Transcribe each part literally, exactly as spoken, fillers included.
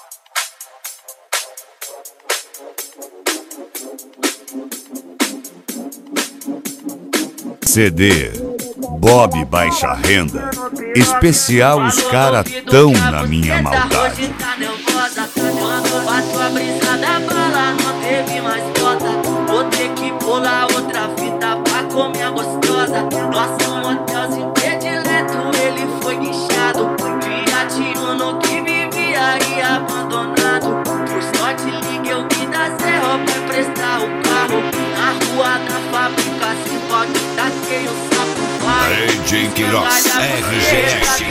C D Bob Baixa Renda. Especial os cara tão na minha maldade. Quando bato a brisa da bala, não teve mais cota. Vou ter que pular outra fita pra comer a gostosa. Nosso motelzinho predileto, ele foi guinchado. Criativo no que vivia aí abandonado. Por sorte liguei o que dá zero pra emprestar o carro. Na rua da fábrica, se pode, taquei o sapo. D J Queiroz, R G S,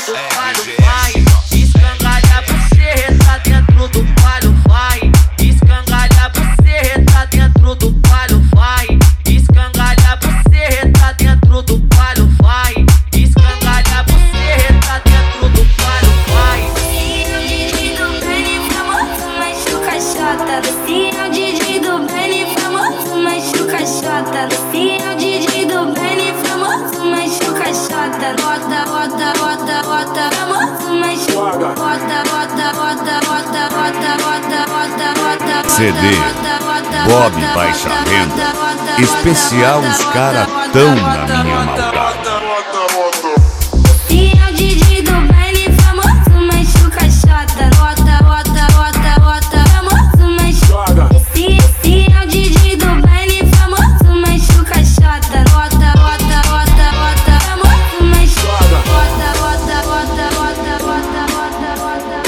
escangalha você, tá dentro do palho, vai. Escangalha você, tá dentro do palho, vai. Escangalha você, tá dentro do palho, vai. Escangalha você, tá dentro do palho, vai. Luciano D J do Benny, famoso, machuca chota. Luciano D J do Benny, famoso, machuca chota. Luciano D J do Benny, famoso, machuca chota. Bota, bota, bota, bota, famoso, machuca. Bota, bota, bota, bota, bota, bota, bota, bota. C D Bob Baixa Renda. Especial os cara tão na minha maldade. Luciano D J do Benny, famoso, machuca chota. Bota, bota, bota, bota, famoso, machuca. Luciano D J do Benny, famoso, machuca chota. Bota, bota, bota, bota, famoso, machuca. Bota, bota, bota, bota, bota, bota,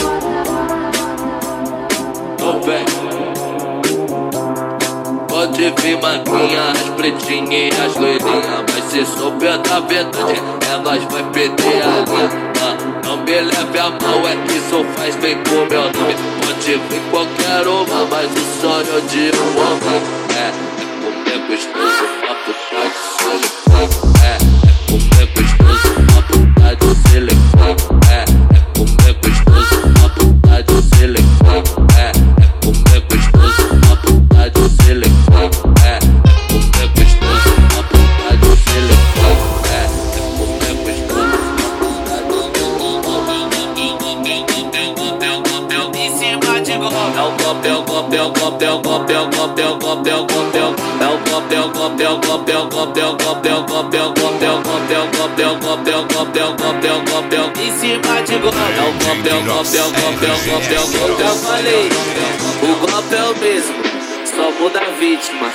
bota, bota. Ô, véi, pode vir maquinha, as pretinhas e as loirinhas. Mas se souber da verdade, elas vai perder a linha. ah, Não me leve a mal, é que só faz bem com meu nome. Pode vir qualquer uma, mas o sonho de um homem É, é comer gostoso, uma puta de silicone. É, é comer gostoso, uma puta de silicone. É, é comer gostoso, uma puta de silicone. É, é comer gostoso, uma puta de silicone. É, é comer gostoso, uma puta de silicone. É, é comer gostoso, uma puta de em cima de gol. É o copel, copel, copel, copel, copel, copel, copel. É o copel, copel, copel, copel, copel, copel, copel, copel, copel, copel, copel, copel, copel. Em cima de gol. É o copel, copel, copel, copel, copel. Falei, o golpe é o mesmo, só muda a vítima.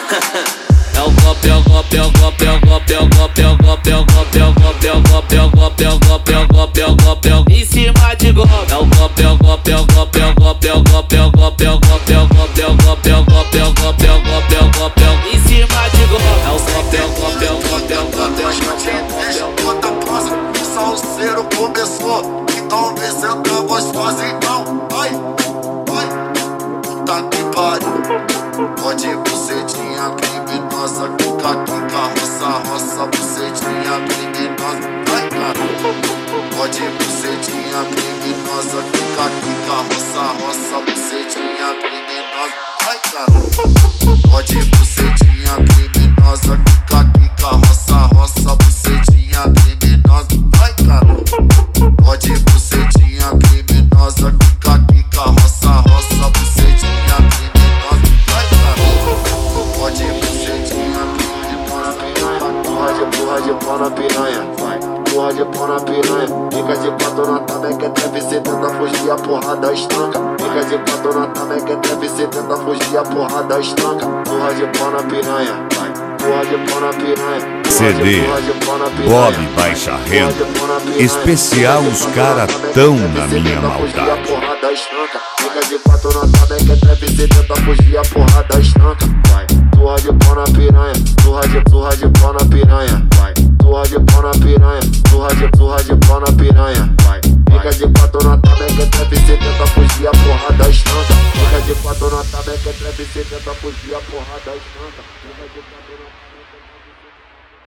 É o copel, copel, copel, copel, copel, copel, copel, copel, copel, copel, copel, copel, copel. Em cima de gol. É o copel, copel, copel, copel, copel, copel, copel, copel, copel, copel, copel, copel, copel. Em cima de gol. É o copel, copel, copel, copel, copel. Bota próximo, o salseiro começou. Então vem sentar gostosa, então vai, vai. Puta que pariu. Pode bucetinha criminosa, quica, quica, roça, roça, bucetinha criminosa. Vai, cara. Pode bucetinha criminosa, quica, quica, roça, roça, bucetinha criminosa. Vai, cara. Pode bucetinha criminosa, quica, quica, roça, roça, bucetinha criminosa. Vai, cara. Pode bucetinha criminosa, quica, quica, roça, roça, bucetinha criminosa. Vai, cara. Pode bucetinha criminosa, porra de porra de pau na piranha, vai. Porra de pau na piranha, fica de quatro na tabeca, deve ser tenta fugir a porrada estanca. Fica de quatro na tabeca, deve ser tenta fugir a porrada estanca. Porra de pau na piranha, vai. Porra de pau na piranha. C D Bob Baixa Renda. Especial os cara tão na minha maldade. Fica de quatro na tabeca, deve ser tenta fugir a porrada estanca. Vai. Porra de pau na piranha, porra de porra de pau na piranha, vai. Porra de pau na piranha, porra de porra de pau na piranha, vai. Fica de quatro na tabeca, deve ser tenta fugir a porrada estanca. Fica de quatro na tabeca, deve ser tenta fugir a porrada estanca. Fica de quatro na